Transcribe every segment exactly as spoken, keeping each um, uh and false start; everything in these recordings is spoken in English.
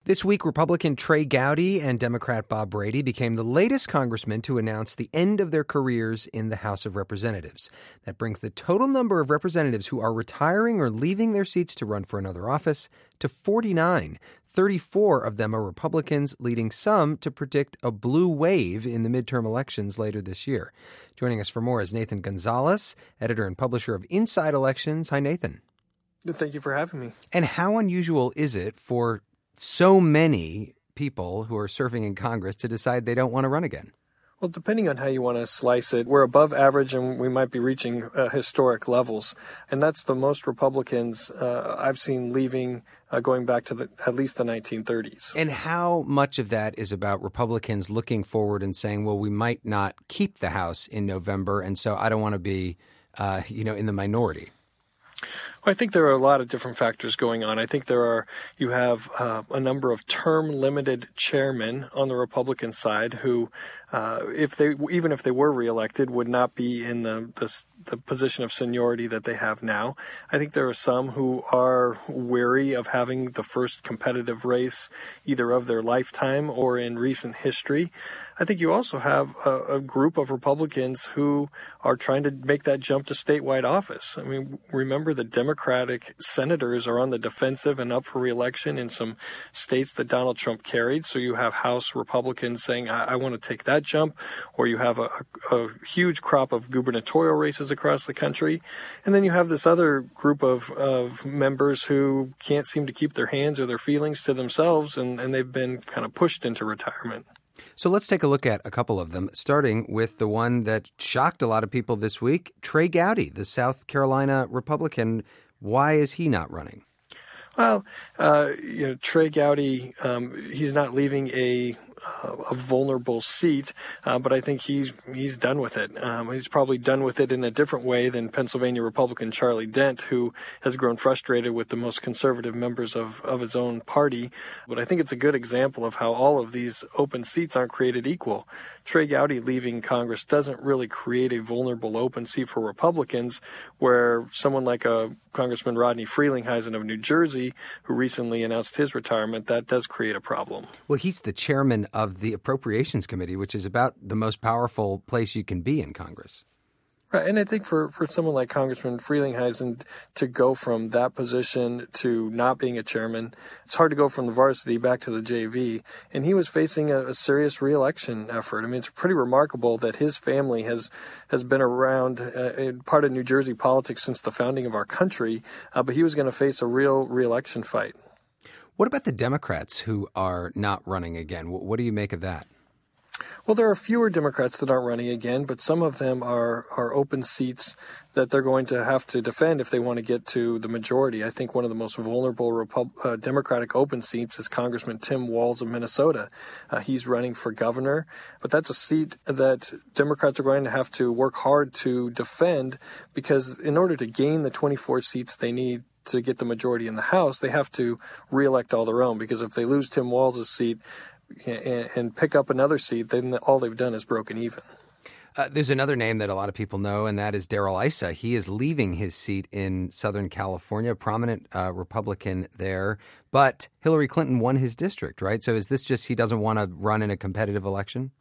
This week, Republican Trey Gowdy and Democrat Bob Brady became the latest congressmen to announce the end of their careers in the House of Representatives. That brings the total number of representatives who are retiring or leaving their seats to run for another office to forty-nine. thirty-four of them are Republicans, leading some to predict a blue wave in the midterm elections later this year. Joining us for more is Nathan Gonzalez, editor and publisher of Inside Elections. Hi, Nathan. Thank you for having me. And how unusual is it for so many people who are serving in Congress to decide they don't want to run again? Well, depending on how you want to slice it, we're above average and we might be reaching uh, historic levels. And that's the most Republicans uh, I've seen leaving uh, going back to the, at least the nineteen thirties. And how much of that is about Republicans looking forward and saying, well, we might not keep the House in November, and so I don't want to be, uh, you know, in the minority? Well, I think there are a lot of different factors going on. I think there are, you have uh, a number of term-limited chairmen on the Republican side who, uh, if they, even if they were reelected, would not be in the, the the position of seniority that they have now. I think there are some who are weary of having the first competitive race either of their lifetime or in recent history. I think you also have a, a group of Republicans who are trying to make that jump to statewide office. I mean, remember the Democratic senators are on the defensive and up for reelection in some states that Donald Trump carried. So you have House Republicans saying, I, I want to take that jump, or you have a, a huge crop of gubernatorial races across the country. And then you have this other group of, of members who can't seem to keep their hands or their feelings to themselves, and, and they've been kind of pushed into retirement. So let's take a look at a couple of them, starting with the one that shocked a lot of people this week, Trey Gowdy, the South Carolina Republican. Why is he not running? Well, uh, you know, Trey Gowdy, um, he's not leaving a uh, a vulnerable seat, uh, but I think he's he's done with it. Um, he's probably done with it in a different way than Pennsylvania Republican Charlie Dent, who has grown frustrated with the most conservative members of, of his own party. But I think it's a good example of how all of these open seats aren't created equal. Trey Gowdy leaving Congress doesn't really create a vulnerable open seat for Republicans, where someone like a Congressman Rodney Frelinghuysen of New Jersey, who recently announced his retirement, that does create a problem. Well, he's the chairman of the Appropriations Committee, which is about the most powerful place you can be in Congress. Right, and I think for, for someone like Congressman Frelinghuysen to go from that position to not being a chairman, it's hard to go from the varsity back to the J V. And he was facing a, a serious reelection effort. I mean, it's pretty remarkable that his family has has been around uh, in part of New Jersey politics since the founding of our country, uh, but he was going to face a real reelection fight. What about the Democrats who are not running again? What do you make of that? Well, there are fewer Democrats that aren't running again, but some of them are, are open seats that they're going to have to defend if they want to get to the majority. I think one of the most vulnerable Repub- uh, Democratic open seats is Congressman Tim Walz of Minnesota. Uh, he's running for governor, but that's a seat that Democrats are going to have to work hard to defend, because in order to gain the twenty-four seats they need to get the majority in the House, they have to reelect all their own, because if they lose Tim Walz's seat and, and pick up another seat, then all they've done is broken even. Uh, there's another name that a lot of people know, and that is Darrell Issa. He is leaving his seat in Southern California, a prominent uh, Republican there. But Hillary Clinton won his district, right? So is this just he doesn't want to run in a competitive election?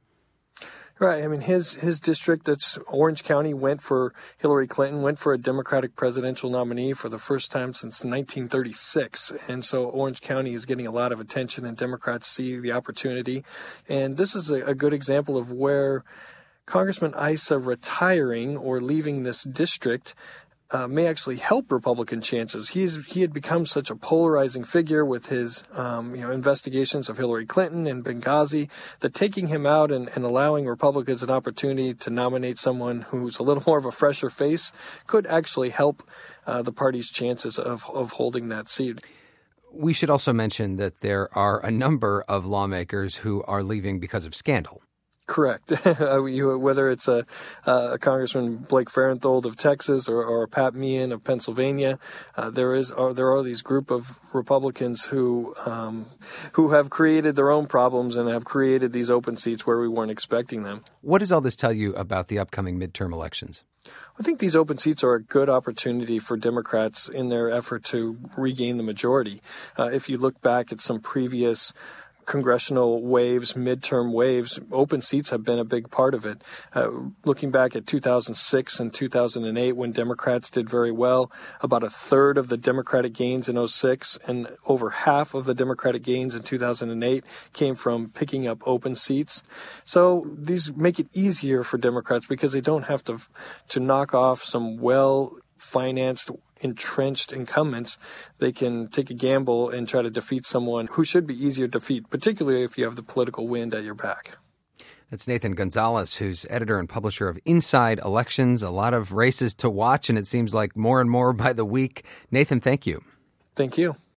Right. I mean, his his district, that's Orange County, went for Hillary Clinton, went for a Democratic presidential nominee for the first time since nineteen thirty-six. And so Orange County is getting a lot of attention, and Democrats see the opportunity. And this is a, a good example of where Congressman Issa retiring or leaving this district Uh, may actually help Republican chances. He's he had become such a polarizing figure with his um, you know investigations of Hillary Clinton and Benghazi, that taking him out and, and allowing Republicans an opportunity to nominate someone who's a little more of a fresher face could actually help uh, the party's chances of, of holding that seat. We should also mention that there are a number of lawmakers who are leaving because of scandal. Correct. Whether it's a, a Congressman Blake Farenthold of Texas or, or Pat Meehan of Pennsylvania, uh, there is are, there are these group of Republicans who um, who have created their own problems and have created these open seats where we weren't expecting them. What does all this tell you about the upcoming midterm elections? I think these open seats are a good opportunity for Democrats in their effort to regain the majority. Uh, if you look back at some previous congressional waves, midterm waves, open seats have been a big part of it. Uh, looking back at two thousand six and two thousand eight, when Democrats did very well, about a third of the Democratic gains in oh six and over half of the Democratic gains in two thousand eight came from picking up open seats. So these make it easier for Democrats because they don't have to to knock off some well-financed, entrenched incumbents. They can take a gamble and try to defeat someone who should be easier to defeat, particularly if you have the political wind at your back. That's Nathan Gonzalez, who's editor and publisher of Inside Elections. A lot of races to watch, and it seems like more and more by the week. Nathan, thank you. Thank you.